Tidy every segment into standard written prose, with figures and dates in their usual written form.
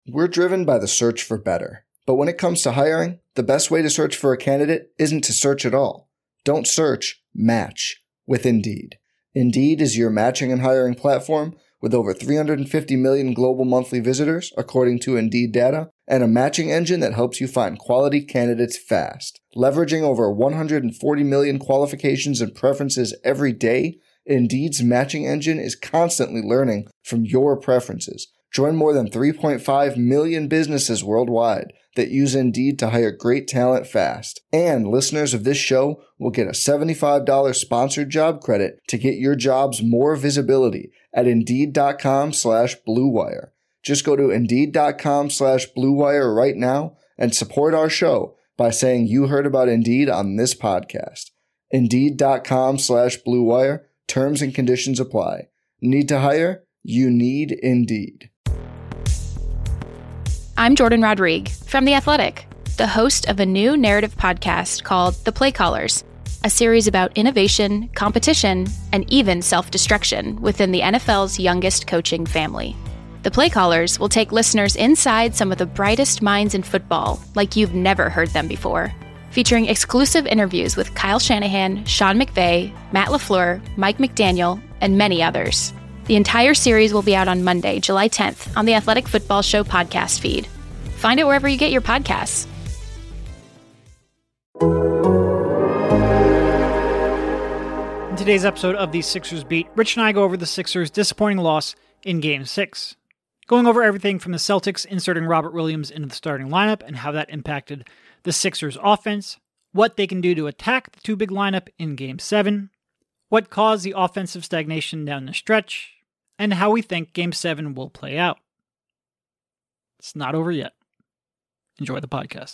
We're driven by the search for better. But when it comes to hiring, the best way to search for a candidate isn't to search at all. Don't search, match with Indeed. Indeed is your matching and hiring platform with over 350 million global monthly visitors, according to Indeed data, and a matching engine that helps you find quality candidates fast. Leveraging over 140 million qualifications and preferences every day, Indeed's matching engine is constantly learning from your preferences. Join more than 3.5 million businesses worldwide that use Indeed to hire great talent fast. And listeners of this show will get a $75 sponsored job credit to get your jobs more visibility at Indeed.com/Blue Wire. Just go to Indeed.com/Blue Wire right now and support our show by saying you heard about Indeed on this podcast. Indeed.com/Blue Wire. Terms and conditions apply. Need to hire? You need Indeed. I'm Jordan Rodrigue from The Athletic, the host of a new narrative podcast called The Play Callers, a series about innovation, competition, and even self-destruction within the NFL's youngest coaching family. The Play Callers will take listeners inside some of the brightest minds in football like you've never heard them before, featuring exclusive interviews with Kyle Shanahan, Sean McVay, Matt LaFleur, Mike McDaniel, and many others. The entire series will be out on Monday, July 10th on the Athletic Football Show podcast feed. Find it wherever you get your podcasts. In today's episode of the Sixers Beat, Rich and I go over the Sixers' disappointing loss in Game 6, going over everything from the Celtics inserting Robert Williams into the starting lineup and how that impacted the Sixers' offense, what they can do to attack the two big lineup in Game 7, what caused the offensive stagnation down the stretch, and how we think Game 7 will play out. It's not over yet. Enjoy the podcast.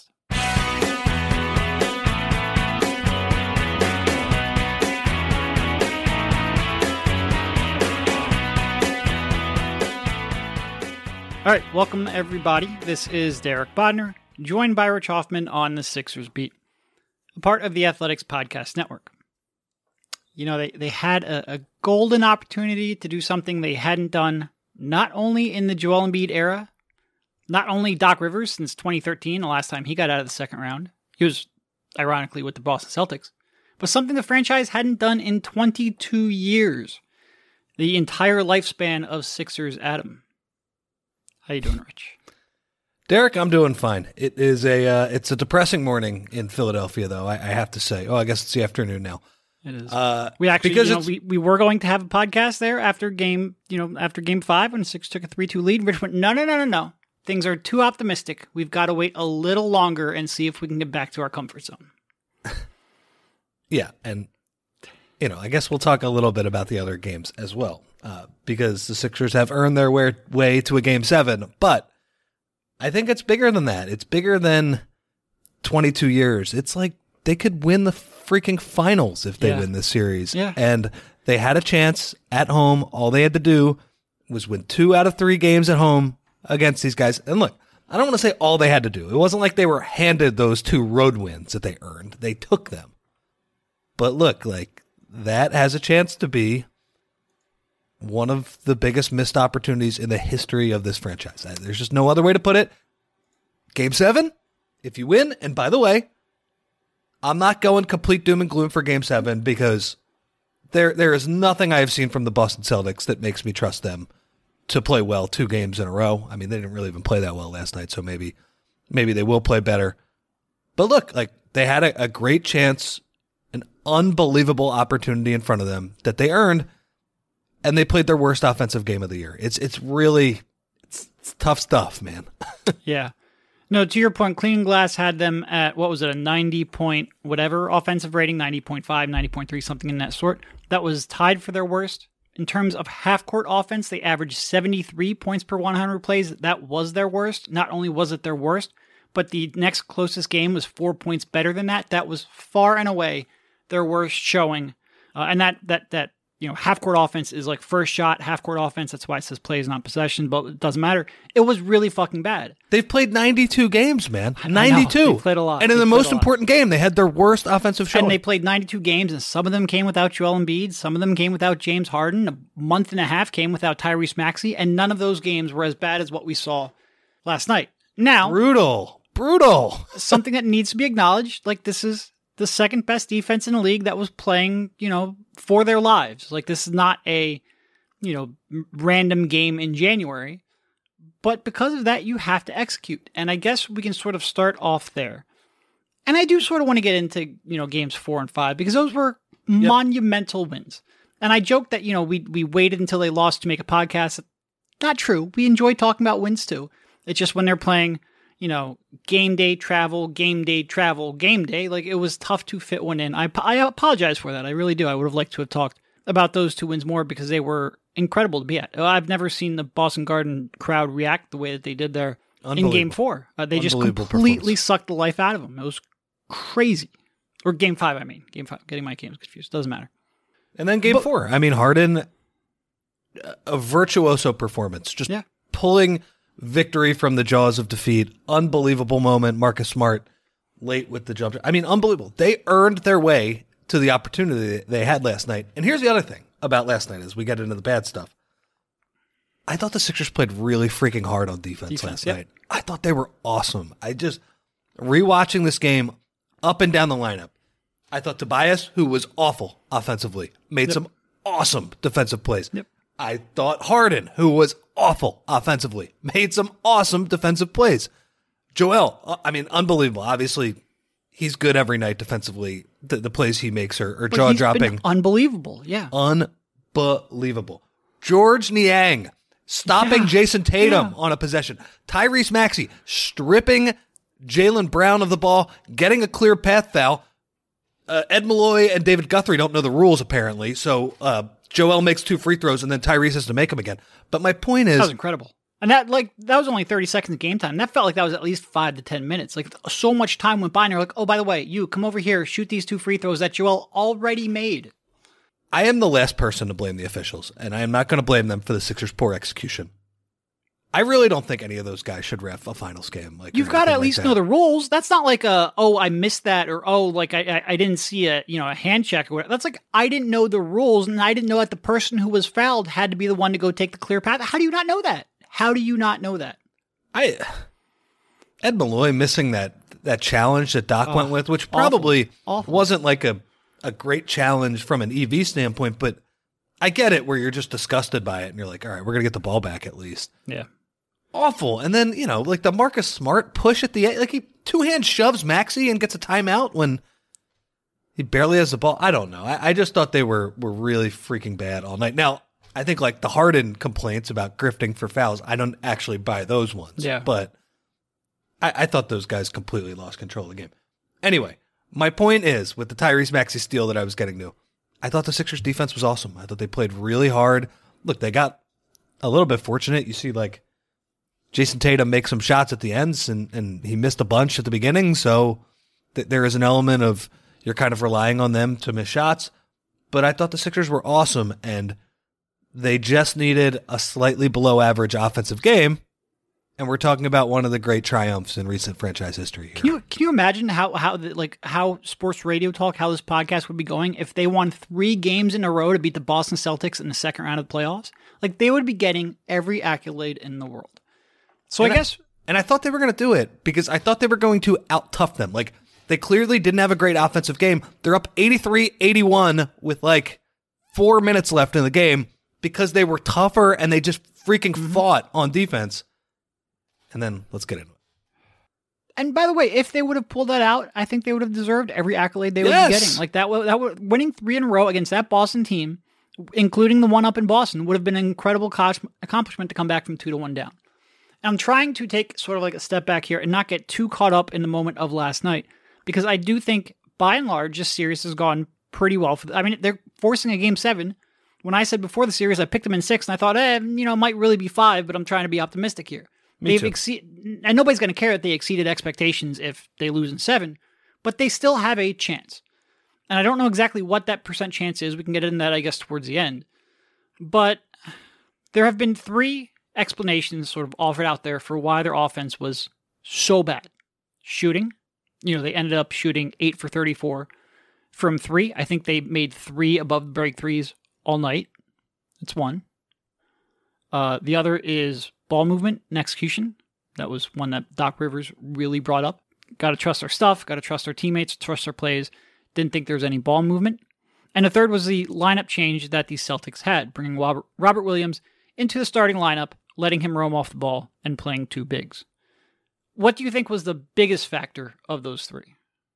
All right, welcome everybody. This is Derek Bodner, joined by Rich Hoffman on the Sixers Beat, a part of the Athletics Podcast Network. You know, they had a golden opportunity to do something they hadn't done, not only in the Joel Embiid era, not only Doc Rivers since 2013, the last time he got out of the second round. He was, ironically, with the Boston Celtics, but something the franchise hadn't done in 22 years. The entire lifespan of Sixers Adam. How you doing, Rich? Derek, I'm doing fine. It is it's a depressing morning in Philadelphia, though, I have to say. Oh, I guess it's the afternoon now. It is. We actually, we were going to have a podcast there after game 5 when the Sixers took a 3-2 lead. Rich went, no. Things are too optimistic. We've got to wait a little longer and see if we can get back to our comfort zone. Yeah, and I guess we'll talk a little bit about the other games as well, because the Sixers have earned their way to a Game 7, but I think it's bigger than that. It's bigger than 22 years. It's like they could win the freaking finals if they win this series. Yeah. And they had a chance at home. All they had to do was win 2 out of 3 games at home against these guys. And look, I don't want to say all they had to do. It wasn't like they were handed those 2 road wins that they earned. They took them. But look, like, that has a chance to be one of the biggest missed opportunities in the history of this franchise. There's just no other way to put it. Game 7, if you win, and by the way, I'm not going complete doom and gloom for Game 7 because there is nothing I have seen from the Boston Celtics that makes me trust them to play well 2 games in a row. I mean, they didn't really even play that well last night, so maybe they will play better. But look, like, they had a great chance, an unbelievable opportunity in front of them that they earned, and they played their worst offensive game of the year. It's really tough stuff, man. Yeah. No, to your point, Clean Glass had them at, what was it, a 90 point whatever offensive rating, 90.5, 90.3, something in that sort. That was tied for their worst. In terms of half-court offense, they averaged 73 points per 100 plays. That was their worst. Not only was it their worst, but the next closest game was 4 points better than that. That was far and away their worst showing. And that half-court offense is like first shot, half-court offense. That's why it says plays, not possession, but it doesn't matter. It was really fucking bad. They've played 92 games, man. 92. They played a lot. And in the most important game, they had their worst offensive showing. And they played 92 games, and some of them came without Joel Embiid. Some of them came without James Harden. A month and a half came without Tyrese Maxey, and none of those games were as bad as what we saw last night. Now, Brutal. something that needs to be acknowledged, like this is the second best defense in the league that was playing, for their lives. Like this is not a, random game in January. But because of that, you have to execute. And I guess we can sort of start off there. And I do sort of want to get into, games 4 and 5 because those were monumental wins. And I joked that, we waited until they lost to make a podcast. Not true. We enjoy talking about wins too. It's just when they're playing, game day, travel, game day, travel, game day. Like it was tough to fit one in. I apologize for that. I really do. I would have liked to have talked about those 2 wins more because they were incredible to be at. I've never seen the Boston Garden crowd react the way that they did there in Game 4. They just completely sucked the life out of them. It was crazy. Or Game 5, I mean. Game 5. Getting my games confused. Doesn't matter. And then Game 4. I mean, Harden, a virtuoso performance. Just pulling victory from the jaws of defeat. Unbelievable moment. Marcus Smart late with the jump shot. I mean, unbelievable. They earned their way to the opportunity they had last night. And here's the other thing about last night as we get into the bad stuff. I thought the Sixers played really freaking hard on defense last night. I thought they were awesome. I just, rewatching this game up and down the lineup, I thought Tobias, who was awful offensively, made some awesome defensive plays. I thought Harden, who was awful offensively, made some awesome defensive plays. Joel, I mean, unbelievable. Obviously, he's good every night defensively. The plays he makes are jaw-dropping. Unbelievable, yeah. Unbelievable. George Niang stopping Jason Tatum on a possession. Tyrese Maxey stripping Jaylen Brown of the ball, getting a clear path foul. Ed Malloy and David Guthrie don't know the rules, apparently, so Joel makes 2 free throws, and then Tyrese has to make them again. But my point is... That was incredible. And that was only 30 seconds of game time. That felt like that was at least 5 to 10 minutes. Like, so much time went by, and they're like, oh, by the way, you, come over here, shoot these 2 free throws that Joel already made. I am the last person to blame the officials, and I am not going to blame them for the Sixers' poor execution. I really don't think any of those guys should ref a finals game. Like, you've got to at least know the rules. That's not like I missed that, or I didn't see a hand check or whatever. That's like, I didn't know the rules, and I didn't know that the person who was fouled had to be the one to go take the clear path. How do you not know that? How do you not know that? Ed Malloy missing that challenge that Doc went with, which probably wasn't like a great challenge from an EV standpoint, but I get it where you're just disgusted by it and you're like, all right, we're going to get the ball back at least. Yeah. Awful. And then, like the Marcus Smart push at the end, like he 2-hand shoves Maxey and gets a timeout when he barely has the ball. I don't know. I just thought they were really freaking bad all night. Now, I think like the Harden complaints about grifting for fouls, I don't actually buy those ones. Yeah. But I thought those guys completely lost control of the game. Anyway, my point is, with the Tyrese Maxey steal that I was getting to, I thought the Sixers defense was awesome. I thought they played really hard. Look, they got a little bit fortunate. You see like Jason Tatum make some shots at the ends and he missed a bunch at the beginning. So there is an element of you're kind of relying on them to miss shots. But I thought the Sixers were awesome and they just needed a slightly below average offensive game. And we're talking about one of the great triumphs in recent franchise history here. Can you imagine how sports radio talk, how this podcast would be going if they won 3 games in a row to beat the Boston Celtics in the second round of the playoffs? Like they would be getting every accolade in the world. So I thought they were going to do it because I thought they were going to out-tough them. Like they clearly didn't have a great offensive game. They're up 83-81 with like 4 minutes left in the game because they were tougher and they just freaking fought on defense. And then let's get into it. And by the way, if they would have pulled that out, I think they would have deserved every accolade they would be getting. Like that winning 3 in a row against that Boston team, including the one up in Boston, would have been an incredible accomplishment to come back from 2-1 down. And I'm trying to take sort of like a step back here and not get too caught up in the moment of last night because I do think, by and large, this series has gone pretty well. They're forcing a Game 7. When I said before the series, I picked them in 6, and I thought, it might really be 5, but I'm trying to be optimistic here. And nobody's going to care that they exceeded expectations if they lose in 7, but they still have a chance. And I don't know exactly what that percent chance is. We can get into that, I guess, towards the end. But there have been 3 explanations sort of offered out there for why their offense was so bad. Shooting. They ended up shooting 8 for 34 from 3. I think they made 3 above the break threes all night. That's one. The other is ball movement and execution. That was one that Doc Rivers really brought up. Got to trust our stuff, got to trust our teammates, trust our plays. Didn't think there was any ball movement. And the third was the lineup change that the Celtics had, bringing Robert Williams into the starting lineup, letting him roam off the ball, and playing two bigs. What do you think was the biggest factor of those three?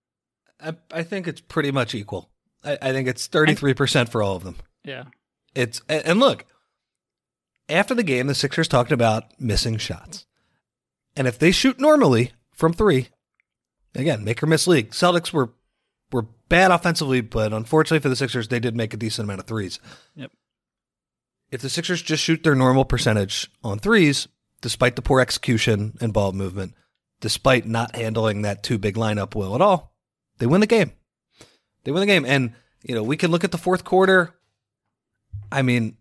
I think it's pretty much equal. I think it's 33% for all of them. Yeah. And look, after the game, the Sixers talked about missing shots. And if they shoot normally from three, again, make or miss league. Celtics were bad offensively, but unfortunately for the Sixers, they did make a decent amount of threes. Yep. If the Sixers just shoot their normal percentage on threes, despite the poor execution and ball movement, despite not handling that two big lineup well at all, they win the game. They win the game. And, we can look at the fourth quarter. I mean,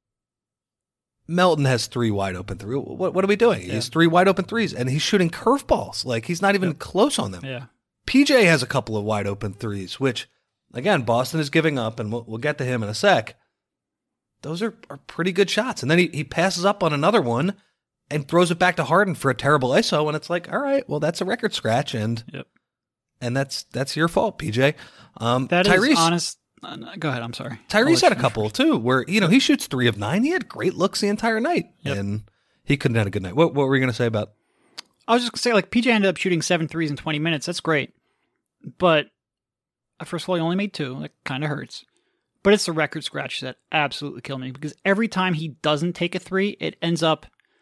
Melton has three wide open threes. What are we doing? Yeah. He has three wide open threes, and he's shooting curveballs. Like, he's not even close on them. Yeah. PJ has a couple of wide open threes, which, again, Boston is giving up, and we'll get to him in a sec. Those are pretty good shots. And then he passes up on another one and throws it back to Harden for a terrible ISO, and it's like, all right, well, that's a record scratch, and that's your fault, PJ. That Tyrese, is honest. Go ahead, I'm sorry. Tyrese had a couple, too, where, he shoots 3 of 9. He had great looks the entire night, and he couldn't have a good night. What were you going to say about? I was just going to say, like, PJ ended up shooting 7 threes in 20 minutes. That's great. But, first of all, he only made 2. That kind of hurts. But it's the record scratch that absolutely killed me, because every time he doesn't take a 3, it ends up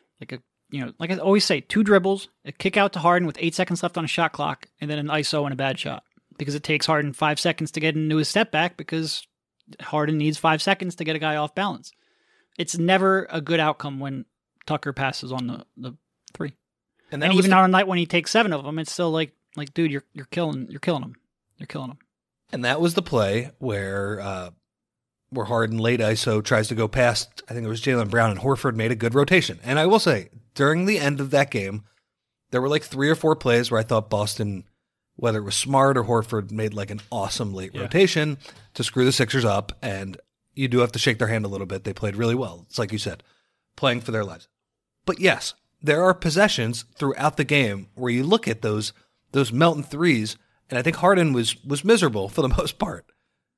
like I always say, 2 dribbles, a kick out to Harden with 8 seconds left on a shot clock, and then an ISO and a bad shot. Because it takes Harden 5 seconds to get into his step back, because Harden needs 5 seconds to get a guy off balance. It's never a good outcome when Tucker passes on the 3. And even on a night when he takes 7 of them, it's still like dude, you're killing him. You're killing him. And that was the play where Harden late ISO tries to go past, I think it was Jaylen Brown, and Horford made a good rotation. And I will say, during the end of that game, there were like 3 or 4 plays where I thought Boston, whether it was Smart or Horford, made like an awesome late rotation to screw the Sixers up. And you do have to shake their hand a little bit. They played really well. It's like you said, playing for their lives. But yes, there are possessions throughout the game where you look at those Melton threes, and I think Harden was miserable for the most part.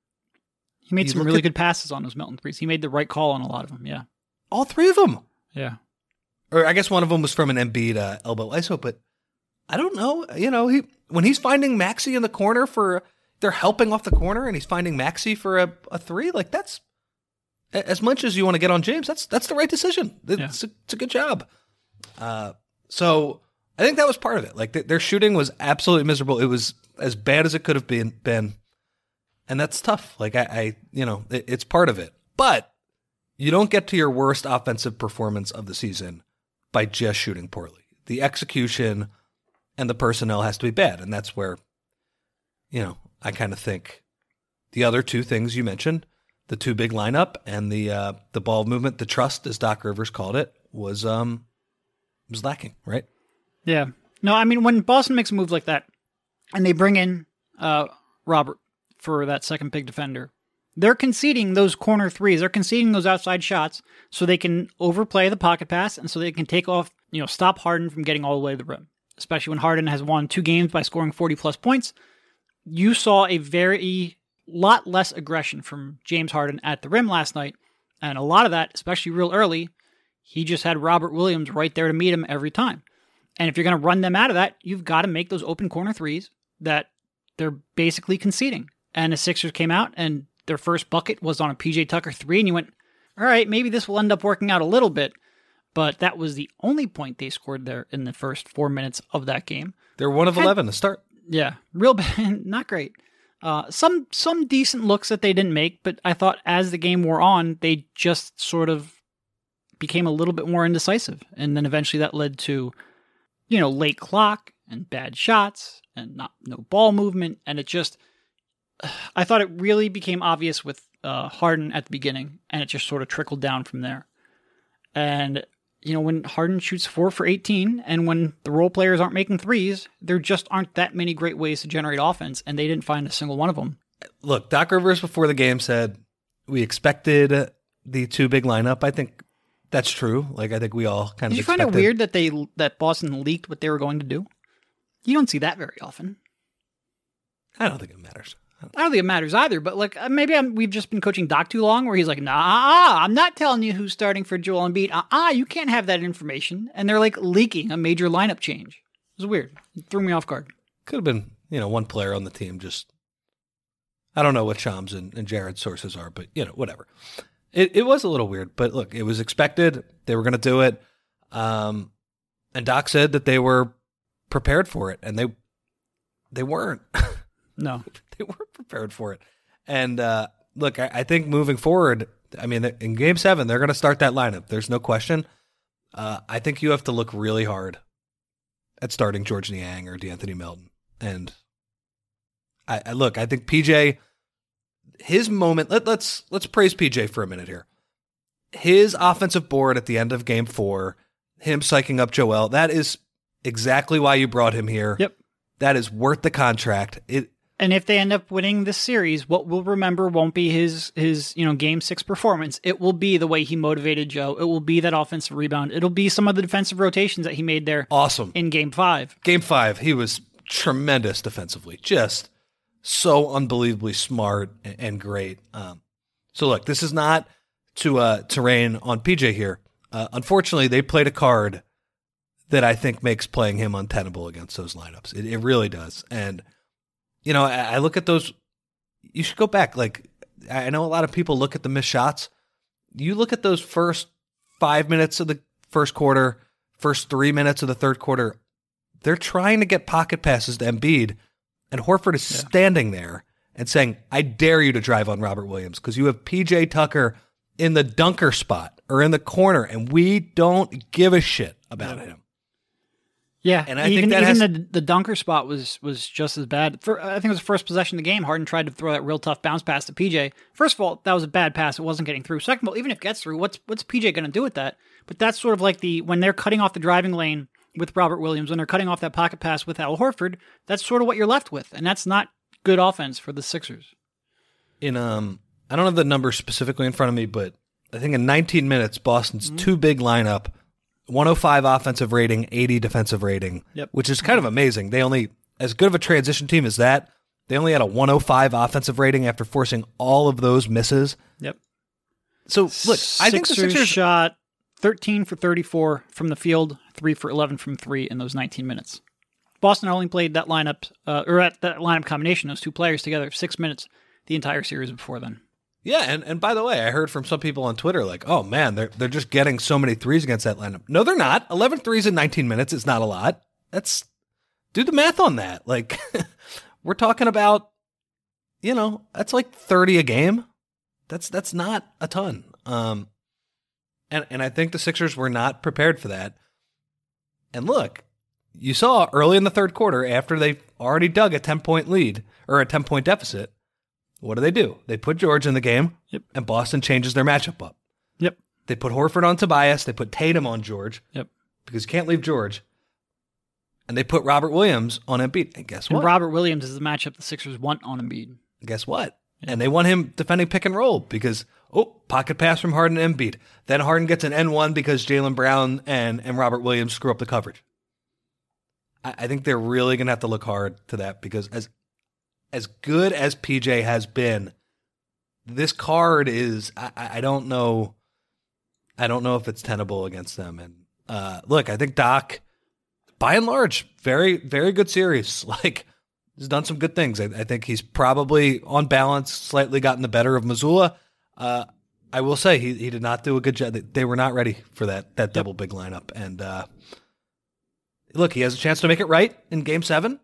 He made some really good passes on those Melton threes. He made the right call on a lot of them, yeah. All 3 of them. Yeah. Or I guess one of them was from an Embiid elbow ISO, but I don't know. When he's finding Maxey in the corner they're helping off the corner, and he's finding Maxey for a 3, like that's, as much as you want to get on James, that's the right decision. It's a good job. So I think that was part of it. Like their shooting was absolutely miserable. It was as bad as it could have been. And that's tough. Like it's part of it. But you don't get to your worst offensive performance of the season by just shooting poorly. The execution and the personnel has to be bad. And that's where, I kind of think the other 2 things you mentioned, the 2 big lineup and the ball movement, the trust, as Doc Rivers called it, was lacking, right? Yeah. No, I mean, when Boston makes a move like that and they bring in Robert for that second big defender, they're conceding those corner threes. They're conceding those outside shots so they can overplay the pocket pass and so they can take off, stop Harden from getting all the way to the rim. Especially when Harden has won 2 games by scoring 40-plus points. You saw a lot less aggression from James Harden at the rim last night. And a lot of that, especially real early, he just had Robert Williams right there to meet him every time. And if you're going to run them out of that, you've got to make those open corner threes that they're basically conceding. And the Sixers came out, and their first bucket was on a PJ Tucker 3, and you went, all right, maybe this will end up working out a little bit. But that was the only point they scored there in the first 4 minutes of that game. They're 1 of 11 to start. Yeah, real bad, not great. Some decent looks that they didn't make, but I thought as the game wore on, they just sort of became a little bit more indecisive. And then eventually that led to, late clock and bad shots and no ball movement. And it just, I thought it really became obvious with Harden at the beginning, and it just sort of trickled down from there. And when Harden shoots 4 for 18 and when the role players aren't making threes, there just aren't that many great ways to generate offense, and they didn't find a single one of them. Look, Doc Rivers before the game said we expected the 2 big lineup. I think That's true. Like, I think we all kind Did of you find it expected. weird that Boston leaked what they were going to do? You don't see that very often. I don't think it matters. I don't think it matters either, but like maybe we've just been coaching Doc too long where he's like, nah, I'm not telling you who's starting for Joel Embiid. You can't have that information. And they're like leaking a major lineup change. It was weird. It threw me off guard. Could have been, one player on the team just, I don't know what Shams and Jared's sources are, but, whatever. It was a little weird, but look, it was expected. They were going to do it. And Doc said that they were prepared for it, and they weren't. No. They weren't prepared for it. And look, I think moving forward, I mean, in Game 7, they're going to start that lineup. There's no question. I think you have to look really hard at starting George Niang or DeAnthony Melton. And I think PJ, his moment, let's praise PJ for a minute here. His offensive board at the end of Game 4, him psyching up Joel, that is exactly why you brought him here. Yep. That is worth the contract. And if they end up winning this series, what we'll remember won't be his Game 6 performance. It will be the way he motivated Joe. It will be that offensive rebound. It'll be some of the defensive rotations that he made there. Awesome. In Game 5. Game 5, he was tremendous defensively. Just so unbelievably smart and great. So look, this is not to rain on PJ here. Unfortunately, they played a card that I think makes playing him untenable against those lineups. It really does. And I look at those. You should go back. Like, I know a lot of people look at the missed shots. You look at those first 5 minutes of the first quarter, first 3 minutes of the third quarter. They're trying to get pocket passes to Embiid, and Horford is standing there and saying, I dare you to drive on Robert Williams because you have PJ Tucker in the dunker spot or in the corner, and we don't give a shit about him. Yeah, and I think that the dunker spot was just as bad. I think it was the first possession of the game. Harden tried to throw that real tough bounce pass to PJ. First of all, that was a bad pass. It wasn't getting through. Second of all, even if it gets through, what's PJ going to do with that? But that's sort of like when they're cutting off the driving lane with Robert Williams, when they're cutting off that pocket pass with Al Horford, that's sort of what you're left with, and that's not good offense for the Sixers. I don't have the number specifically in front of me, but I think in 19 minutes, Boston's too big lineup. 105 offensive rating, 80 defensive rating, which is kind of amazing. They only, as good of a transition team as that, they only had a 105 offensive rating after forcing all of those misses. Yep. So, look, I think the Sixers shot 13 for 34 from the field, 3 for 11 from 3 in those 19 minutes. Boston only played that lineup, or at that lineup combination, those two players together, 6 minutes the entire series before then. Yeah, and by the way, I heard from some people on Twitter like, oh man, they're just getting so many threes against that lineup. No, they're not. 11 threes in 19 minutes is not a lot. Do the math on that. Like, we're talking about, that's like 30 a game. That's not a ton. And I think the Sixers were not prepared for that. And look, you saw early in the third quarter, after they already dug a 10-point lead or a 10-point deficit, what do? They put George in the game, and Boston changes their matchup up. Yep. They put Horford on Tobias. They put Tatum on George. Yep. Because you can't leave George. And they put Robert Williams on Embiid. And guess what? And Robert Williams is the matchup the Sixers want on Embiid. Guess what? Yeah. And they want him defending pick and roll because, pocket pass from Harden to Embiid. Then Harden gets an N1 because Jaylen Brown and Robert Williams screw up the coverage. I think they're really going to have to look hard to that because as good as PJ has been, this card is, I don't know if it's tenable against them. And look, I think Doc, by and large, very, very good series. Like, he's done some good things. I think he's probably, on balance, slightly gotten the better of Mazzulla. I will say he did not do a good job. They were not ready for that double big lineup. And look, he has a chance to make it right in Game 7.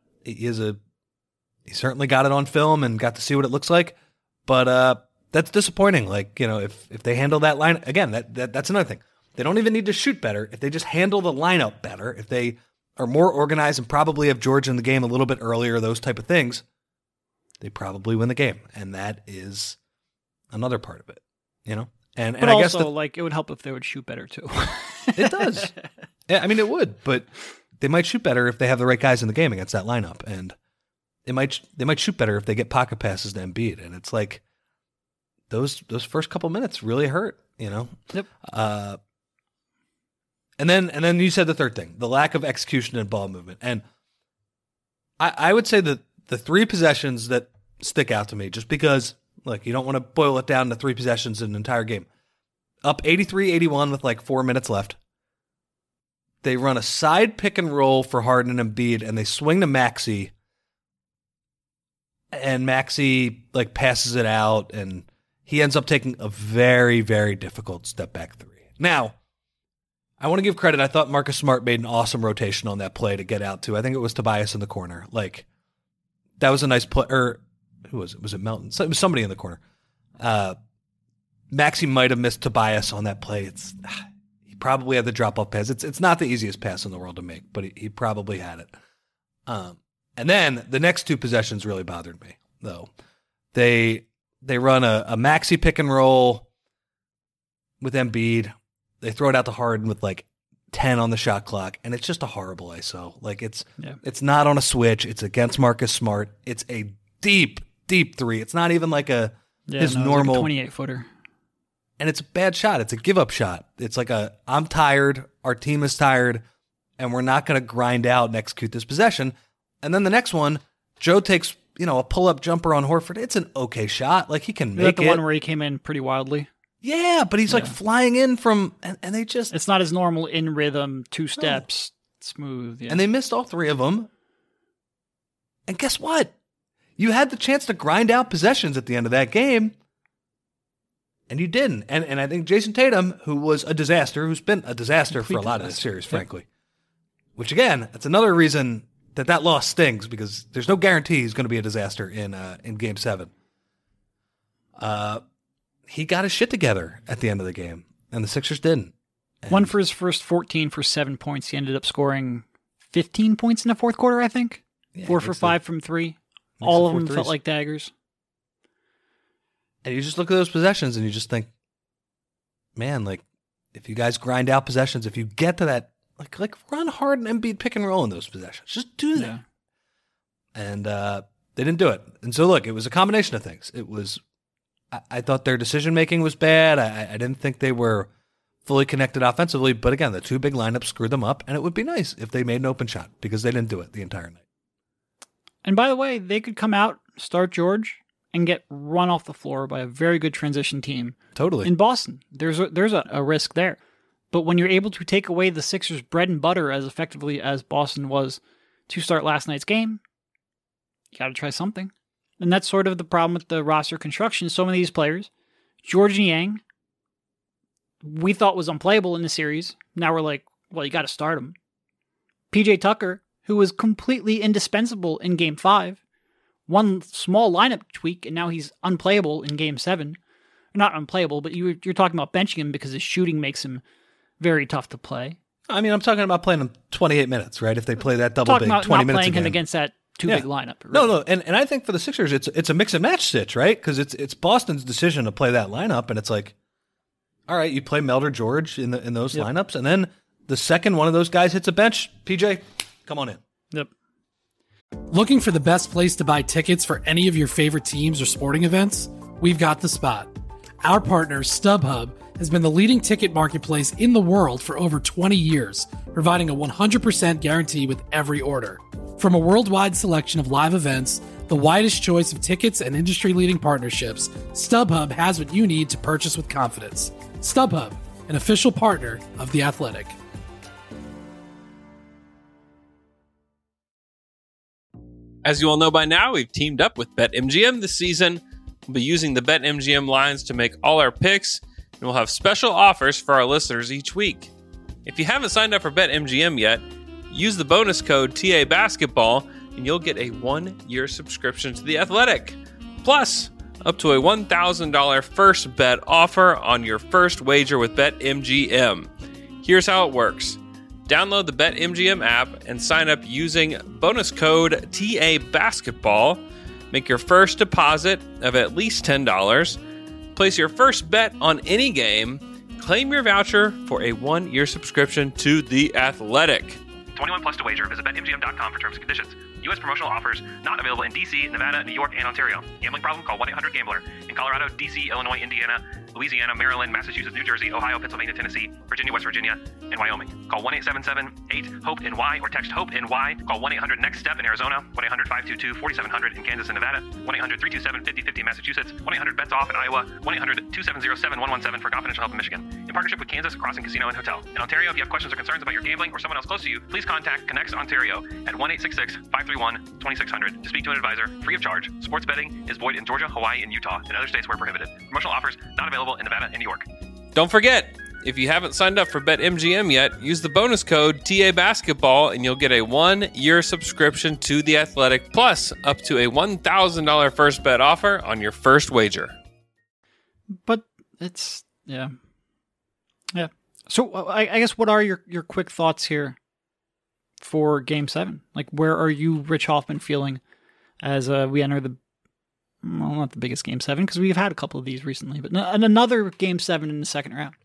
He certainly got it on film and got to see what it looks like, but that's disappointing. Like, if they handle that line again, that's another thing. They don't even need to shoot better. If they just handle the lineup better, if they are more organized and probably have George in the game a little bit earlier, those type of things, they probably win the game. And that is another part of it, And but I also, guess it would help if they would shoot better too. It does. Yeah, I mean, it would, but they might shoot better if they have the right guys in the game against that lineup, and they might shoot better if they get pocket passes to Embiid, and it's like those first couple minutes really hurt, Yep. And then you said the third thing, the lack of execution and ball movement. And I would say that the 3 possessions that stick out to me, just because, look, you don't want to boil it down to 3 possessions in an entire game. Up 83-81 with like 4 minutes left. They run a side pick and roll for Harden and Embiid, and they swing to Maxey. And Maxey like passes it out, and he ends up taking a very, very difficult step back 3. Now, I want to give credit. I thought Marcus Smart made an awesome rotation on that play to get out to. I think it was Tobias in the corner. Like, that was a nice play. Or who was it? Was it Melton? It was somebody in the corner. Maxey might have missed Tobias on that play. He probably had the drop-off pass. It's not the easiest pass in the world to make, but he probably had it. And then the next 2 possessions really bothered me, though. They run a Maxey pick and roll with Embiid. They throw it out to Harden with like 10 on the shot clock, and it's just a horrible ISO. Like it's not on a switch. It's against Marcus Smart. It's a deep 3. It's not even like his normal 28-footer. And it's a bad shot. It's a give-up shot. It's like I'm tired, our team is tired, and we're not going to grind out and execute this possession. And then the next one, Joe takes, a pull-up jumper on Horford. It's an okay shot. Like, he can make it. The one where he came in pretty wildly? Yeah, but he's like flying in from, and they just... It's not his normal in rhythm, 2 steps, smooth. Yeah. And they missed all 3 of them. And guess what? You had the chance to grind out possessions at the end of that game, and you didn't. And I think Jason Tatum, who was a disaster, who's been a disaster for a lot of this series, frankly. Which, again, that's another reason that loss stings, because there's no guarantee he's going to be a disaster in Game 7. He got his shit together at the end of the game, and the Sixers didn't. And 1 for his first 14 for 7 points. He ended up scoring 15 points in the fourth quarter, I think. 4 for 5 from 3. All of them felt like daggers. And you just look at those possessions and you just think, man, like, if you guys grind out possessions, if you get to that, like run hard and Embiid pick and roll in those possessions. Just do that. Yeah. And they didn't do it. And so, look, it was a combination of things. It was, I thought their decision-making was bad. I didn't think they were fully connected offensively. But again, the 2 big lineups screwed them up. And it would be nice if they made an open shot, because they didn't do it the entire night. And by the way, they could come out, start George, and get run off the floor by a very good transition team. Totally. In Boston. There's a risk there. But when you're able to take away the Sixers' bread and butter as effectively as Boston was to start last night's game, you got to try something. And that's sort of the problem with the roster construction. So many of these players, George Niang, we thought was unplayable in the series. Now we're like, well, you got to start him. PJ Tucker, who was completely indispensable in Game 5, one small lineup tweak, and now he's unplayable in Game 7. Not unplayable, but you're talking about benching him because his shooting makes him very tough to play. I mean, I'm talking about playing him 28 minutes, right? If they play that double big, 20 minutes not playing him against that 2 big lineup. Really. No, and I think for the Sixers, it's a mix and match stitch, right? Because it's Boston's decision to play that lineup, and it's like, all right, you play Melder George in those lineups, and then the second one of those guys hits a bench, PJ, come on in. Yep. Looking for the best place to buy tickets for any of your favorite teams or sporting events? We've got the spot. Our partner, StubHub, has been the leading ticket marketplace in the world for over 20 years, providing a 100% guarantee with every order. From a worldwide selection of live events, the widest choice of tickets and industry-leading partnerships, StubHub has what you need to purchase with confidence. StubHub, an official partner of The Athletic. As you all know by now, we've teamed up with BetMGM this season. We'll be using the BetMGM lines to make all our picks, and we'll have special offers for our listeners each week. If you haven't signed up for BetMGM yet, use the bonus code TABasketball, and you'll get a 1-year subscription to The Athletic. Plus, up to a $1,000 first bet offer on your first wager with BetMGM. Here's how it works. Download the BetMGM app and sign up using bonus code TABasketball. Make your first deposit of at least $10. Place your first bet on any game. Claim your voucher for a 1-year subscription to The Athletic. 21 plus to wager. Visit BetMGM.com for terms and conditions. U.S. promotional offers not available in D.C., Nevada, New York, and Ontario. Gambling problem? Call 1-800-GAMBLER. In Colorado, D.C., Illinois, Indiana, Louisiana, Maryland, Massachusetts, New Jersey, Ohio, Pennsylvania, Tennessee, Virginia, West Virginia, and Wyoming. Call 1-877-8-HOPE-NY or text HOPE-NY. Call 1-800-NEXT-STEP in Arizona, 1-800-522-4700 in Kansas and Nevada, 1-800-327-5050 in Massachusetts, 1-800-BETS-OFF in Iowa, 1-800-270-7117 for confidential help in Michigan. In partnership with Kansas Crossing Casino and Hotel. In Ontario, if you have questions or concerns about your gambling or someone else close to you, please contact Connects Ontario at 1-866-531-2600 to speak to an advisor free of charge. Sports betting is void in Georgia, Hawaii, and Utah, and other states where prohibited. Promotional offers not available in Nevada and New York. Don't forget, if you haven't signed up for BetMGM yet, use the bonus code TABasketball and you'll get a 1-year subscription to The Athletic, plus up to a $1,000 first bet offer on your first wager. But it's, yeah. So I guess what are your quick thoughts here for Game 7? Like, where are you, Rich Hoffman, feeling as we enter the, well, not the biggest Game 7, because we've had a couple of these recently, but another Game 7 in the second round?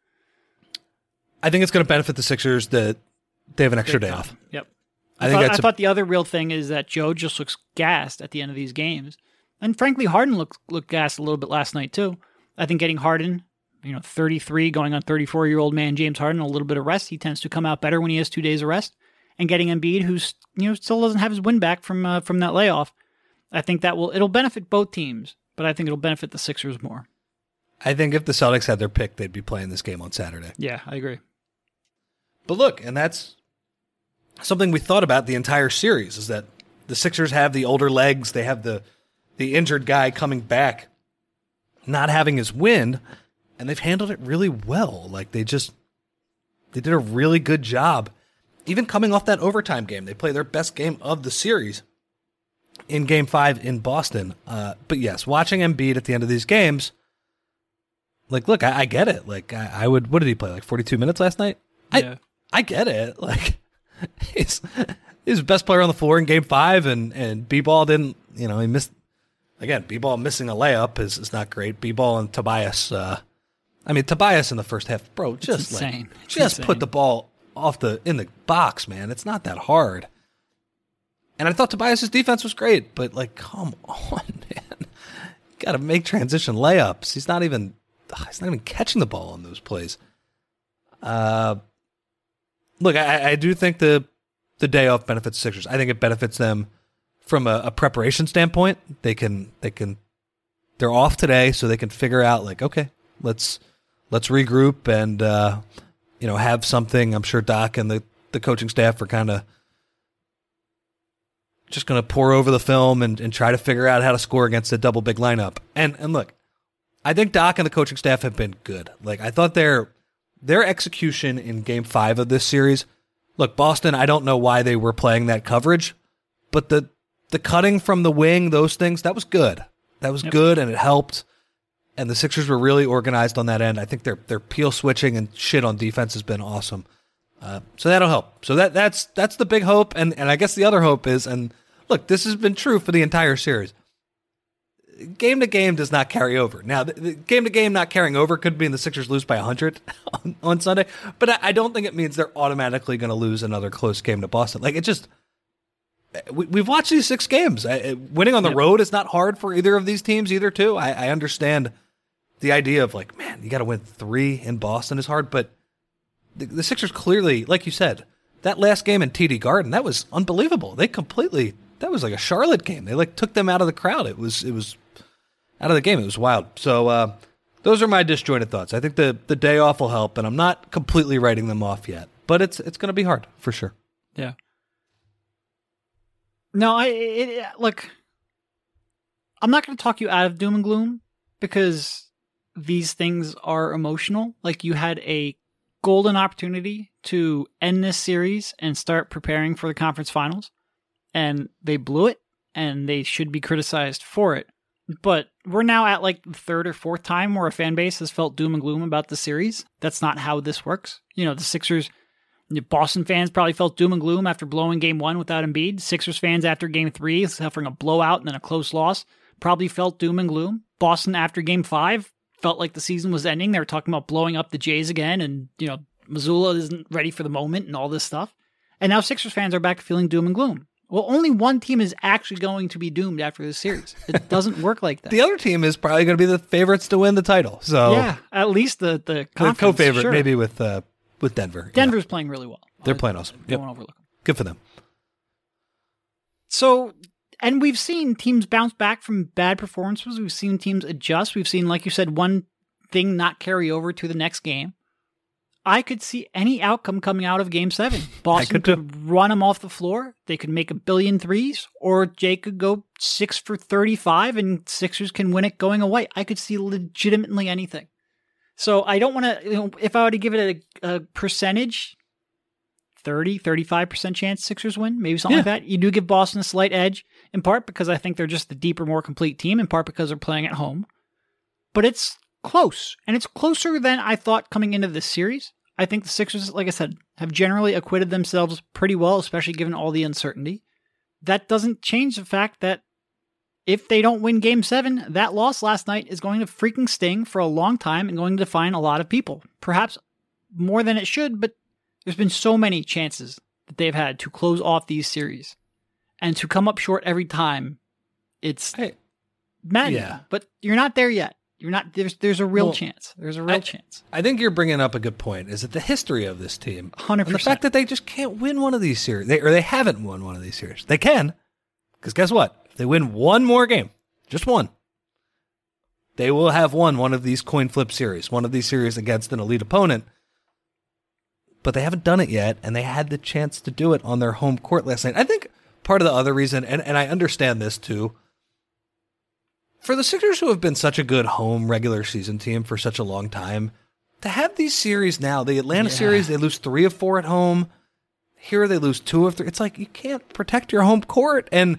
I think it's going to benefit the Sixers that they have an extra day off. Yep. I thought the other real thing is that Joe just looks gassed at the end of these games. And frankly, Harden looked gassed a little bit last night too. I think getting Harden, 33 going on 34-year-old man James Harden, a little bit of rest, he tends to come out better when he has 2 days of rest. And getting Embiid, who's still doesn't have his win back from that layoff, I think it'll benefit both teams, but I think it'll benefit the Sixers more. I think if the Celtics had their pick, they'd be playing this game on Saturday. Yeah, I agree. But look, and that's something we thought about the entire series, is that the Sixers have the older legs, they have the injured guy coming back, not having his win, and they've handled it really well. Like, they did a really good job. Even coming off that overtime game, they play their best game of the series in Game 5 in Boston. But yes, watching Embiid at the end of these games, like, look, I get it. Like, I would, what did he play, like 42 minutes last night? Yeah. I get it. Like, he's the best player on the floor in Game 5, and B-Ball didn't, he missed, again, B-Ball missing a layup is not great. B-Ball and Tobias, Tobias in the first half, bro, just insane. Put the ball in the box, man. It's not that hard. And I thought Tobias' defense was great, but like, come on, man. You got to make transition layups. He's not even catching the ball on those plays. Look, I do think the day off benefits the Sixers. I think it benefits them from a preparation standpoint. They're off today, so they can figure out, like, okay, let's regroup and have something. I'm sure Doc and the coaching staff are kind of just going to pour over the film and try to figure out how to score against a double big lineup. And look, I think Doc and the coaching staff have been good. Like, I thought their execution in Game 5 of this series, look, Boston, I don't know why they were playing that coverage, but the cutting from the wing, those things, that was good. That was good, and it helped. And the Sixers were really organized on that end. I think their peel switching and shit on defense has been awesome. So that'll help. So that's the big hope. And I guess the other hope is, and look, this has been true for the entire series. Game to game does not carry over. Now, the game to game not carrying over could mean the Sixers lose by 100 on Sunday, but I don't think it means they're automatically going to lose another close game to Boston. Like, it just, we've watched these 6 games. Winning on the road is not hard for either of these teams, either too. I understand the idea of, like, man, you got to win 3 in Boston is hard, but the Sixers clearly, like you said, that last game in TD Garden, that was unbelievable. That was like a Charlotte game. They like took them out of the crowd. It was out of the game. It was wild. So those are my disjointed thoughts. I think the day off will help, and I'm not completely writing them off yet, but it's going to be hard for sure. Yeah. No, look, I'm not going to talk you out of doom and gloom because these things are emotional. Like, you had a golden opportunity to end this series and start preparing for the conference finals, and they blew it, and they should be criticized for it. But we're now at like the 3rd or 4th time where a fan base has felt doom and gloom about the series. That's not how this works. The Sixers, Boston fans probably felt doom and gloom after blowing Game 1 without Embiid. Sixers fans after Game 3, suffering a blowout and then a close loss, probably felt doom and gloom. Boston after Game 5 felt like the season was ending. They were talking about blowing up the Jays again, and Mazzulla isn't ready for the moment and all this stuff. And now Sixers fans are back feeling doom and gloom. Well, only one team is actually going to be doomed after this series. It doesn't work like that. The other team is probably going to be the favorites to win the title. So yeah, at least the conference, co-favorite, sure. maybe with Denver. Denver's playing really well. They're playing awesome. Yep. Don't overlook them. Good for them. So, and we've seen teams bounce back from bad performances. We've seen teams adjust. We've seen, like you said, one thing not carry over to the next game. I could see any outcome coming out of Game 7. Boston could run them off the floor. They could make 1 billion threes, or Jay could go 6 for 35 and Sixers can win it going away. I could see legitimately anything. So I don't want to, if I were to give it a percentage, 35% chance Sixers win, maybe something like that. You do give Boston a slight edge, in part because I think they're just the deeper, more complete team, in part because they're playing at home. But it's close, and it's closer than I thought coming into this series. I think the Sixers, like I said, have generally acquitted themselves pretty well, especially given all the uncertainty. That doesn't change the fact that if they don't win Game 7, that loss last night is going to freaking sting for a long time and going to define a lot of people. Perhaps more than it should, but there's been so many chances that they've had to close off these series. And to come up short every time, it's maddening. Yeah. But you're not there yet. You're not. There's a real chance. There's a real chance. I think you're bringing up a good point. Is that the history of this team? 100%. And the fact that they just can't win one of these series, they haven't won one of these series. They can, because guess what? If they win one more game, just one, they will have won one of these coin flip series, one of these series against an elite opponent. But they haven't done it yet, and they had the chance to do it on their home court last night. I think part of the other reason, and I understand this too, for the Sixers who have been such a good home regular season team for such a long time, to have these series now, the Atlanta series, they lose 3 of 4 at home. Here they lose 2 of 3. It's like you can't protect your home court. And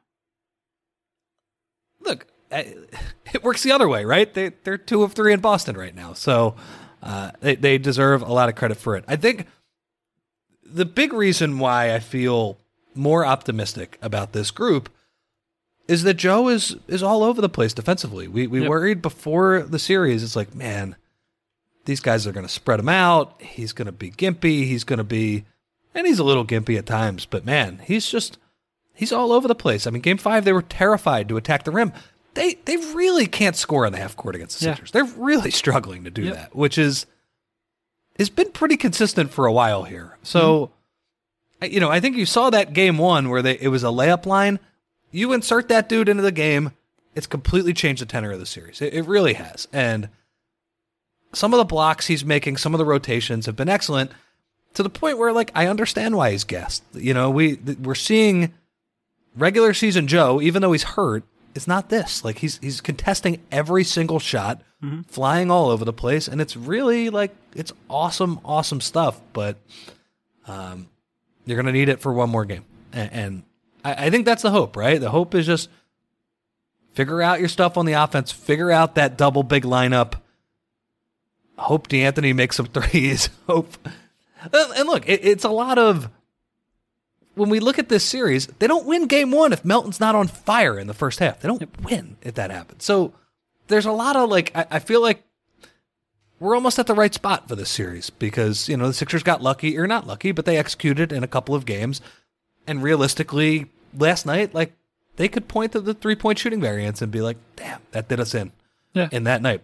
look, it works the other way, right? They're 2 of 3 in Boston right now. So they deserve a lot of credit for it. I think the big reason why I feel more optimistic about this group is that Joe is all over the place defensively. We worried before the series. It's like, man, these guys are going to spread him out. He's going to be gimpy. And he's a little gimpy at times, but man, he's all over the place. I mean, Game 5, they were terrified to attack the rim. They really can't score on the half court against the Sixers. They're really struggling to do that, which has been pretty consistent for a while here. So, I think you saw that Game 1 where it was a layup line. You insert that dude into the game, it's completely changed the tenor of the series. It really has. And some of the blocks he's making, some of the rotations have been excellent to the point where, like, I understand why he's guessed. We're seeing regular season Joe, even though he's hurt, it's not this. Like, he's contesting every single shot, flying all over the place, and it's really, like, it's awesome, awesome stuff. But you're going to need it for one more game. And I think that's the hope, right? The hope is just figure out your stuff on the offense, figure out that double big lineup, hope D'Anthony makes some threes, and look, it's a lot of, when we look at this series, they don't win Game 1 if Melton's not on fire in the first half. They don't win if that happens. So there's a lot of, like, I feel like we're almost at the right spot for this series because, the Sixers got lucky, or not lucky, but they executed in a couple of games. And realistically, last night, like, they could point to the 3-point shooting variance and be like, damn, that did us in that night.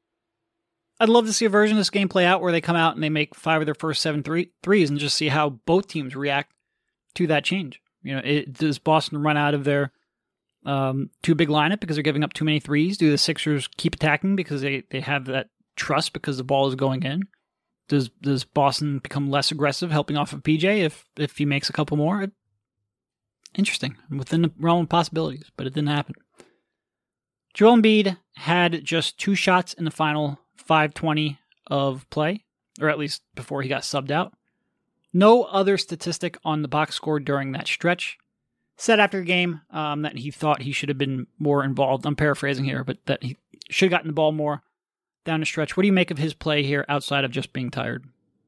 I'd love to see a version of this game play out where they come out and they make 5 of their first 7 threes and just see how both teams react to that change. Does Boston run out of their too big lineup because they're giving up too many threes? Do the Sixers keep attacking because they have that trust because the ball is going in? Does Boston become less aggressive, helping off of PJ if he makes a couple more? Interesting. Within the realm of possibilities, but it didn't happen. Joel Embiid had just 2 shots in the final 5:20 of play, or at least before he got subbed out. No other statistic on the box score during that stretch. Said after the game that he thought he should have been more involved. I'm paraphrasing here, but that he should have gotten the ball more down the stretch. What do you make of his play here outside of just being tired?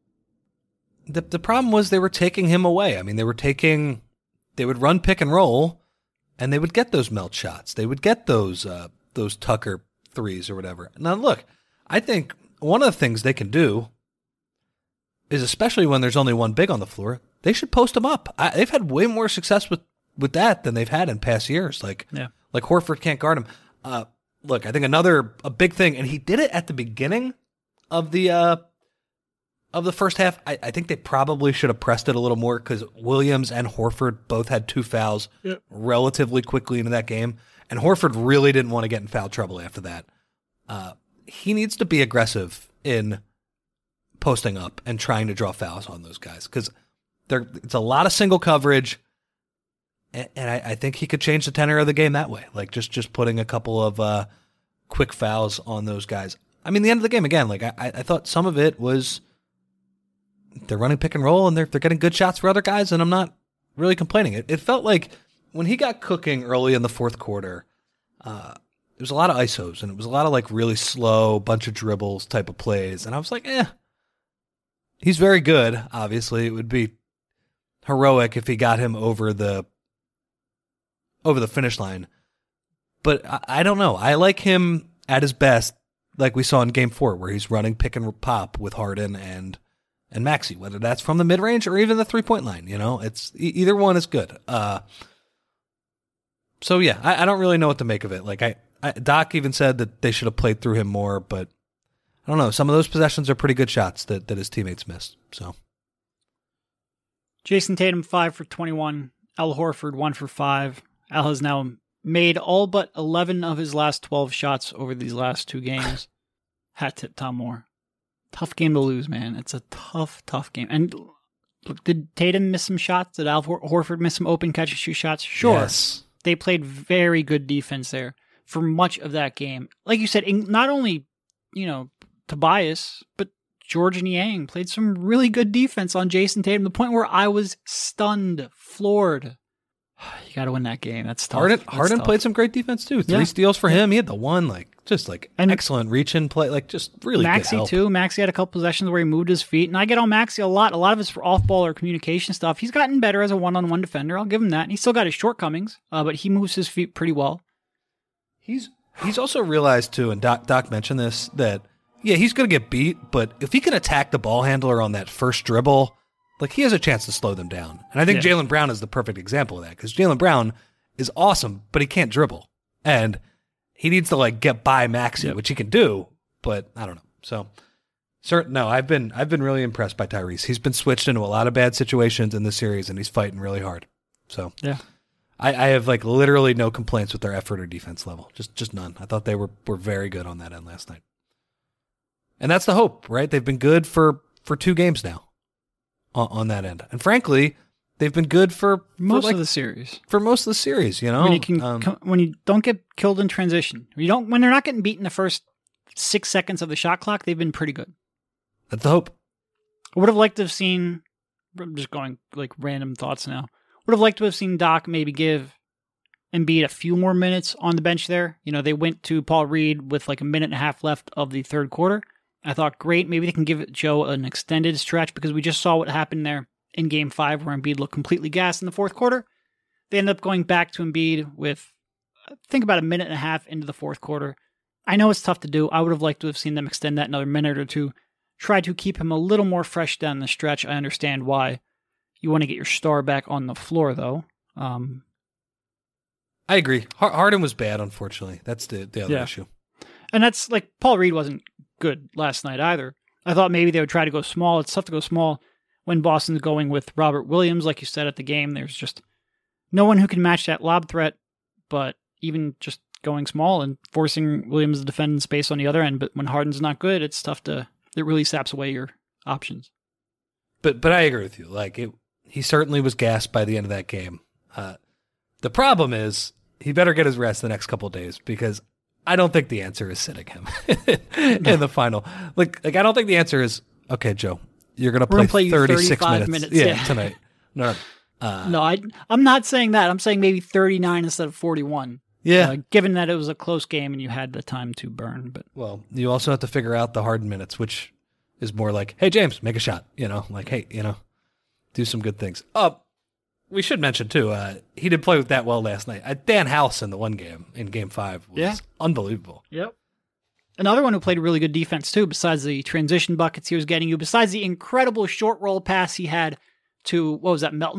The problem was they were taking him away. I mean, they would run pick and roll, and they would get those melt shots. They would get those Tucker threes or whatever. Now, look, I think one of the things they can do is, especially when there's only one big on the floor, they should post them up. They've had way more success with with that than they've had in past years. Like Horford can't guard him. Look, I think a big thing, and he did it at the beginning of the first half. I think they probably should have pressed it a little more because Williams and Horford both had 2 fouls relatively quickly into that game, and Horford really didn't want to get in foul trouble after that. He needs to be aggressive in posting up and trying to draw fouls on those guys because it's a lot of single coverage, and I think he could change the tenor of the game that way, like just putting a couple of quick fouls on those guys. I mean, the end of the game, again, like I thought some of it was they're running pick and roll and they're getting good shots for other guys, and I'm not really complaining. It felt like when he got cooking early in the fourth quarter, it was a lot of ISOs, and it was a lot of like really slow, bunch of dribbles type of plays. And I was like, he's very good. Obviously, it would be heroic if he got him over the finish line. But I don't know. I like him at his best, like we saw in Game 4, where he's running pick and pop with Harden and Maxey, whether that's from the mid range or even the 3-point line. You know, it's either one is good. So yeah, I don't really know what to make of it. Like Doc even said that they should have played through him more, but I don't know. Some of those possessions are pretty good shots that his teammates missed. So, Jason Tatum 5 for 21. Al Horford 1 for 5. Al has now made all but 11 of his last 12 shots over these last 2 games. Hat tip Tom Moore. Tough game to lose, man. It's a tough game. And look, did Tatum miss some shots? Did Al Horford miss some open catch and shoot shots? Sure. Yes. They played very good defense there for much of that game. Like you said, not only, Tobias, but George and Yang played some really good defense on Jason Tatum, to the point where I was stunned, floored. You got to win that game. That's tough. Harden played some great defense too. 3 steals for him. He had the one, excellent reach and play, just really Maxey good help. too. Maxey had a couple possessions where he moved his feet, and I get on Maxey a lot. A lot of it's for off-ball or communication stuff. He's gotten better as a one-on-one defender. I'll give him that. And he's still got his shortcomings, but he moves his feet pretty well. He's also realized too, and Doc mentioned this, that he's going to get beat, but if he can attack the ball handler on that first dribble, he has a chance to slow them down. And I think Jaylen Brown is the perfect example of that, because Jaylen Brown is awesome, but he can't dribble. And he needs to get by Maxey, which he can do, but I don't know. So, I've been really impressed by Tyrese. He's been switched into a lot of bad situations in this series, and he's fighting really hard. So, I have literally no complaints with their effort or defense level. Just none. I thought they were very good on that end last night. And that's the hope, right? They've been good for 2 games now on that end. And frankly, they've been good for most of the series. For most of the series, when you don't get killed in transition, when they're not getting beat in the first 6 seconds of the shot clock, they've been pretty good. That's the hope. I would have liked to have seen, I'm just going random thoughts now. Would have liked to have seen Doc maybe give Embiid a few more minutes on the bench there. They went to Paul Reed with a minute and a half left of the third quarter. I thought, great, maybe they can give Joe an extended stretch, because we just saw what happened there in Game 5 where Embiid looked completely gassed in the fourth quarter. They ended up going back to Embiid with, I think, about a minute and a half into the fourth quarter. I know it's tough to do. I would have liked to have seen them extend that another minute or two, try to keep him a little more fresh down the stretch. I understand why you want to get your star back on the floor, though. I agree. Harden was bad, unfortunately. That's the other issue. And that's Paul Reed wasn't good last night either. I thought maybe they would try to go small. It's tough to go small when Boston's going with Robert Williams, like you said at the game. There's just no one who can match that lob threat, but even just going small and forcing Williams to defend in space on the other end. But when Harden's not good, it's tough it really saps away your options. But I agree with you. He certainly was gassed by the end of that game. The problem is he better get his rest the next couple of days, because I don't think the answer is sitting him in the final. I don't think the answer is, okay, Joe, you're going to play 36 minutes. Yeah, tonight. No, I'm not saying that. I'm saying maybe 39 instead of 41. Yeah. Given that it was a close game and you had the time to burn. But you also have to figure out the Harden minutes, which is more hey, James, make a shot. Hey, do some good things. We should mention, too, he did play with that well last night. Dan House in the one game, in Game 5, was unbelievable. Yep. Another one who played really good defense, too, besides the transition buckets he was getting you, besides the incredible short roll pass he had to, what was that, Melton?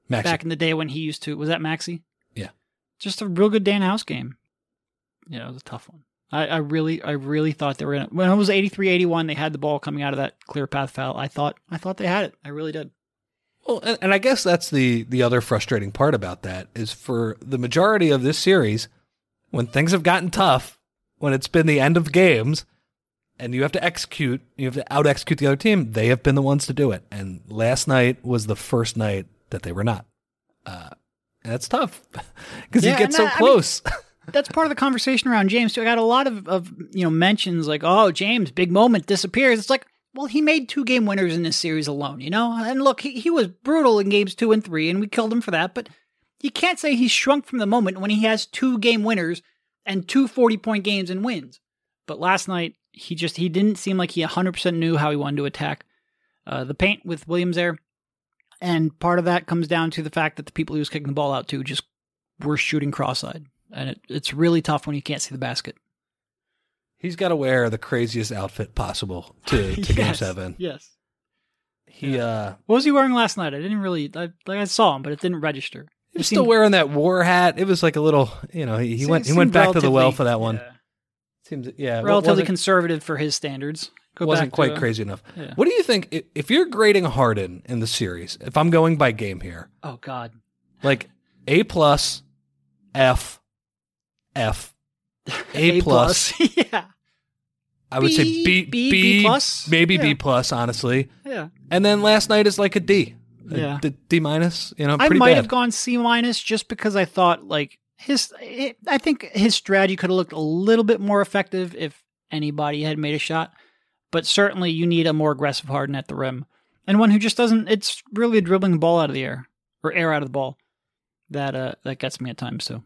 Maxey. back in the day when he used to. Was that Maxey? Yeah. Just a real good Dan House game. Yeah, it was a tough one. I really thought they were gonna. When it was 83-81, they had the ball coming out of that clear path foul. I thought they had it. I really did. Well, and I guess that's the other frustrating part about that is for the majority of this series, when things have gotten tough, when it's been the end of games, and you have to out-execute the other team, they have been the ones to do it. And last night was the first night that they were not. And that's tough because you get so close. I mean, that's part of the conversation around James too. I got a lot of mentions like, oh, James, big moment, disappears. It's like, well, he made 2 game winners in this series alone, And look, he was brutal in games 2 and 3, and we killed him for that. But you can't say he's shrunk from the moment when he has 2 game winners and 2 40-point games and wins. But last night, he didn't seem like he 100% knew how he wanted to attack the paint with Williams there. And part of that comes down to the fact that the people he was kicking the ball out to just were shooting cross-eyed. And it's really tough when you can't see the basket. He's got to wear the craziest outfit possible to Game 7. Yes. What was he wearing last night? I saw him, but it didn't register. He was still wearing that war hat. It was like a little, he went back to the well for that one. Seems relatively conservative for his standards. Wasn't quite crazy enough. Yeah. What do you think if you're grading Harden in the series? If I'm going by game here, oh God, like A+, F, A+, yeah. I would say B plus, maybe B plus, honestly. Yeah. And then last night is like a D. Yeah. D minus. I pretty might bad. have gone C minus just because I thought like I think his strategy could have looked a little bit more effective if anybody had made a shot. But certainly you need a more aggressive Harden at the rim. And one who just doesn't, it's really dribbling the ball out of the air, or air out of the ball. That gets me at times too.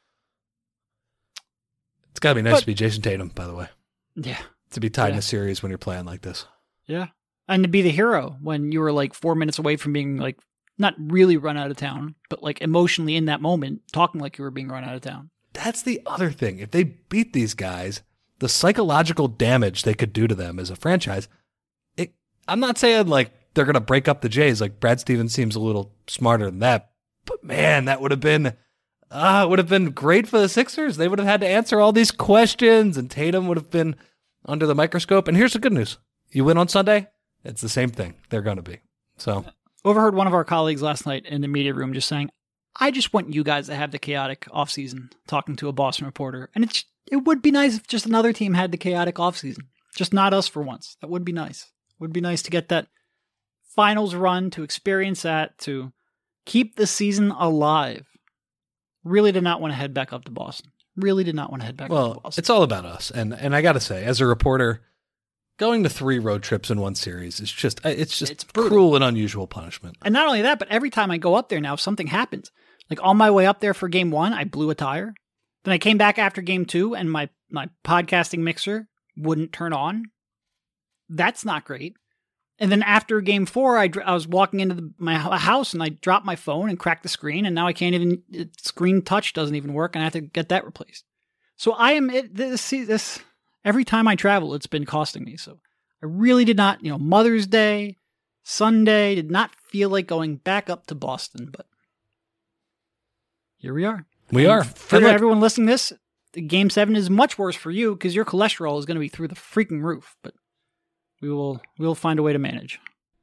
It's got to be nice to be Jason Tatum, by the way. Yeah. To be tied in a series when you're playing like this. Yeah. And to be the hero when you were like 4 minutes away from being like, not really run out of town, but like emotionally in that moment, talking like you were being run out of town. That's the other thing. If they beat these guys, the psychological damage they could do to them as a franchise, I'm not saying like they're going to break up the Jays. Like Brad Stevens seems a little smarter than that. But man, that would have been great for the Sixers. They would have had to answer all these questions, and Tatum would have been under the microscope. And here's the good news. You win on Sunday, it's the same thing. They're going to be. So overheard one of our colleagues last night in the media room just saying, I just want you guys to have the chaotic offseason, talking to a Boston reporter. And it would be nice if just another team had the chaotic offseason. Just not us for once. That would be nice. It would be nice to get that finals run, to experience that, to keep the season alive. Really did not want to head back up to Boston. Really did not want to head back up to Boston. It's all about us. And I got to say, as a reporter, going to 3 road trips in one series is just, it's cruel and unusual punishment. And not only that, but every time I go up there now, if something happens, like on my way up there for game 1, I blew a tire. Then I came back after game 2 and my podcasting mixer wouldn't turn on. That's not great. And then after game 4, I was walking into my house and I dropped my phone and cracked the screen, and now I can't even, screen touch doesn't even work, and I have to get that replaced. So I am, this every time I travel, it's been costing me. So I really did not, Mother's Day, Sunday, did not feel like going back up to Boston, but here we are. We are. For everyone listening to this, game 7 is much worse for you because your cholesterol is going to be through the freaking roof, but we'll find a way to manage.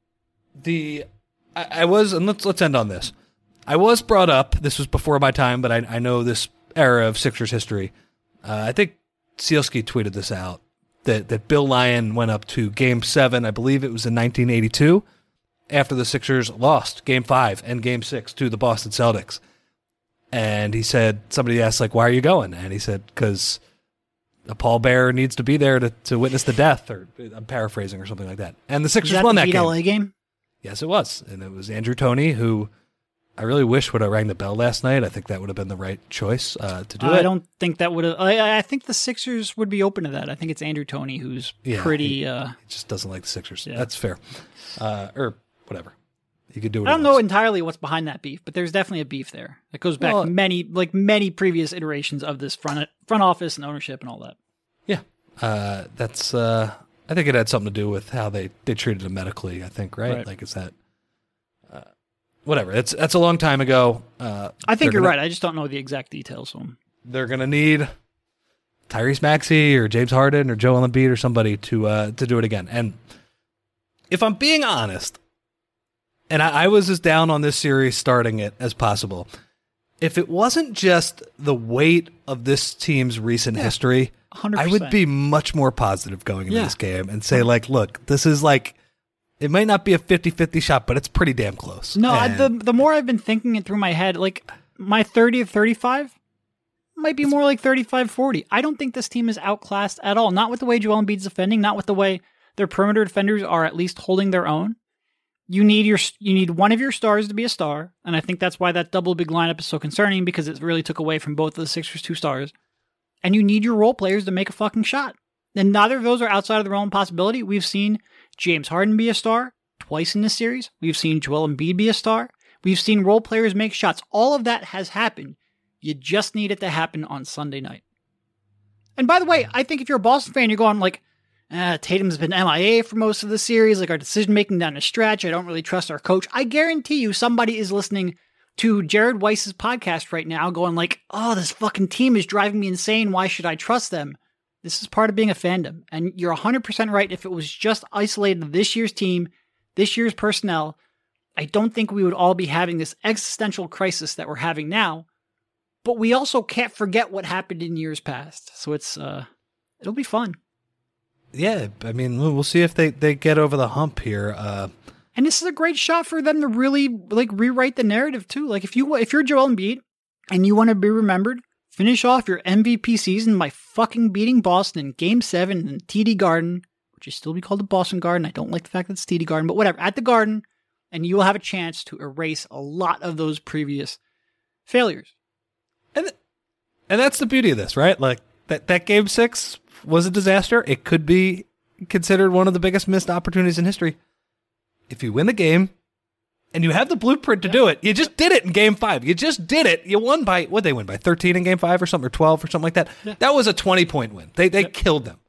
I was, and let's end on this. I was brought up, this was before my time, but I know this era of Sixers history. I think Sealski tweeted this out, that Bill Lyon went up to Game 7, I believe it was in 1982, after the Sixers lost Game 5 and Game 6 to the Boston Celtics. And he said, somebody asked, like, why are you going? And he said, because a pallbearer needs to be there to witness the death, or I'm paraphrasing or something like that. And the Sixers won that game. LA game? Yes, it was. And it was Andrew Toney, who I really wish would have rang the bell last night. I think that would have been the right choice to do it. I don't think that would have. I think the Sixers would be open to that. I think it's Andrew Toney who's pretty. He just doesn't like the Sixers. Yeah. That's fair. Or whatever. You could do it. I don't know entirely what's behind that beef, but there's definitely a beef there. It goes back many previous iterations of this front office and ownership and all that. Yeah. That's. I think it had something to do with how they treated him medically, I think, right? Like, is that... whatever. That's a long time ago. I think you're right. I just don't know the exact details. So they're going to need Tyrese Maxey or James Harden or Joel Embiid or somebody to do it again. And if I'm being honest, and I was as down on this series starting it as possible, if it wasn't just the weight of this team's recent history, 100%. I would be much more positive going into this game and say, like, look, this is like, it might not be a 50-50 shot, but it's pretty damn close. No, And the more I've been thinking it through my head, like my 30-35 might be more like 35-40. I don't think this team is outclassed at all. Not with the way Joel Embiid's defending, not with the way their perimeter defenders are at least holding their own. You need one of your stars to be a star, and I think that's why that double big lineup is so concerning, because it really took away from both of the Sixers' 2 stars. And you need your role players to make a fucking shot. And neither of those are outside of the realm of possibility. We've seen James Harden be a star twice in this series. We've seen Joel Embiid be a star. We've seen role players make shots. All of that has happened. You just need it to happen on Sunday night. And by the way, I think if you're a Boston fan, you're going like, Tatum's been MIA for most of the series. Like, our decision-making down the stretch, I don't really trust our coach. I guarantee you somebody is listening to Jared Weiss's podcast right now going like, oh, this fucking team is driving me insane. Why should I trust them? This is part of being a fandom. And you're 100% right. If it was just isolated to this year's team, this year's personnel, I don't think we would all be having this existential crisis that we're having now. But we also can't forget what happened in years past. So it'll be fun. Yeah, I mean, we'll see if they get over the hump here. And this is a great shot for them to really like rewrite the narrative too. Like if you're Joel Embiid and you want to be remembered, finish off your MVP season by fucking beating Boston in Game 7 in TD Garden, which should still be called the Boston Garden. I don't like the fact that it's TD Garden, but whatever, at the Garden, and you will have a chance to erase a lot of those previous failures. And that's the beauty of this, right? Like that Game 6 was a disaster. It could be considered one of the biggest missed opportunities in history. If you win the game and you have the blueprint to do it, you just did it in Game 5. You just did it. You won by, what'd they win, by 13 in Game 5 or something, or 12 or something like that? Yeah. That was a 20-point win. They killed them.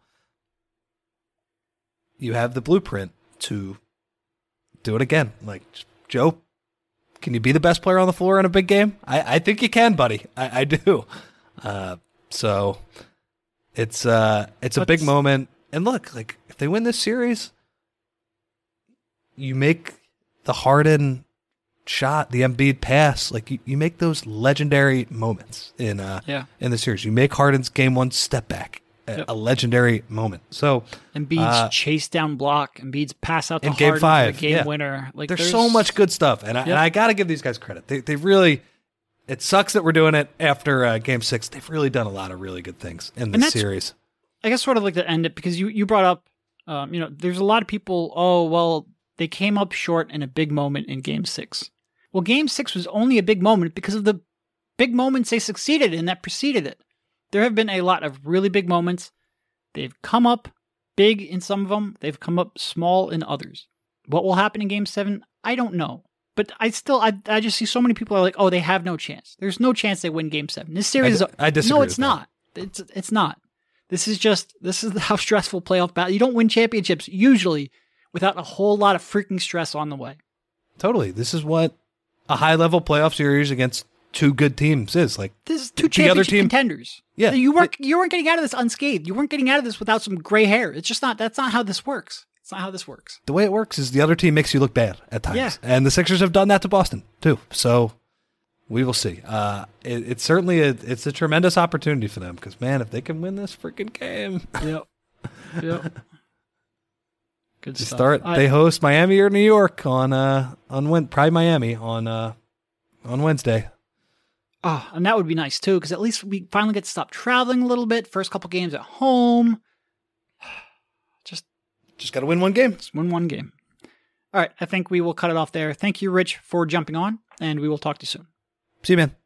You have the blueprint to do it again. Like, Joe, can you be the best player on the floor in a big game? I think you can, buddy. I do. So it's a big moment. And look, like, if they win this series, you make the Harden shot, the Embiid pass, like you make those legendary moments in the series. You make Harden's Game 1 step back a legendary moment. So Embiid's chase down block, Embiid's pass out to in Harden Game 5, for the game winner. Like, there's so much good stuff, and I got to give these guys credit. They really. It sucks that we're doing it after Game 6. They've really done a lot of really good things in this series. I guess sort of like to end it, because you brought up, there's a lot of people, they came up short in a big moment in Game 6. Well, Game 6 was only a big moment because of the big moments they succeeded in that preceded it. There have been a lot of really big moments. They've come up big in some of them. They've come up small in others. What will happen in Game 7? I don't know. But I just see so many people are like, oh, they have no chance. There's no chance they win Game 7. This series I disagree. No, it's not. It's not. This is how stressful playoff battle. You don't win championships usually without a whole lot of freaking stress on the way. Totally. This is what a high-level playoff series against two good teams is. Like, this is two championship contenders. Yeah. You weren't getting out of this unscathed. You weren't getting out of this without some gray hair. It's just not. That's not how this works. It's not how this works. The way it works is the other team makes you look bad at times. Yeah. And the Sixers have done that to Boston, too. So we will see. It's certainly it's a tremendous opportunity for them because, man, if they can win this freaking game. Yep. Good stuff. They host Miami or New York on Pride Miami on Wednesday. Oh, and that would be nice, too, because at least we finally get to stop traveling a little bit. First couple games at home. Just got to win one game. Just win one game. All right, I think we will cut it off there. Thank you, Rich, for jumping on, and we will talk to you soon. See you, man.